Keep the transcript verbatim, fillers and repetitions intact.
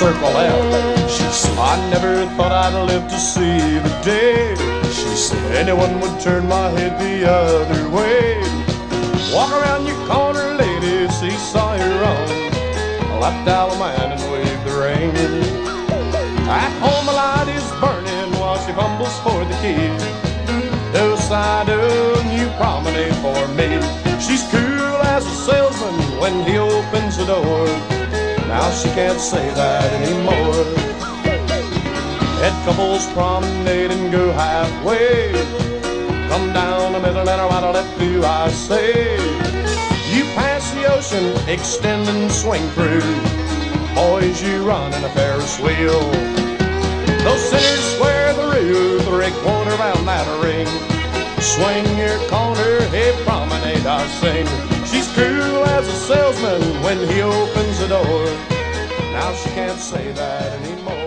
circle out. She said, I never thought I'd live to see the day. She said, anyone would turn my head the other way. Walk around your corner, lady, see, saw you wrong. Left out a man and waved the ring. At home a light is burning while she fumbles for the key to sign a new promenade for me. She's cool as a salesman when he opens the door. Now she can't say that anymore. Head couples promenade and go halfway. Come down the middle and right or left do I say. You pass the ocean, extend and swing through. Boys, you run in a Ferris wheel. Those sinners swear the roof, three-quarter round that ring. Swing your corner, hey, promenade I sing. She's cool as a salesman when he opens the door. Now she can't say that anymore.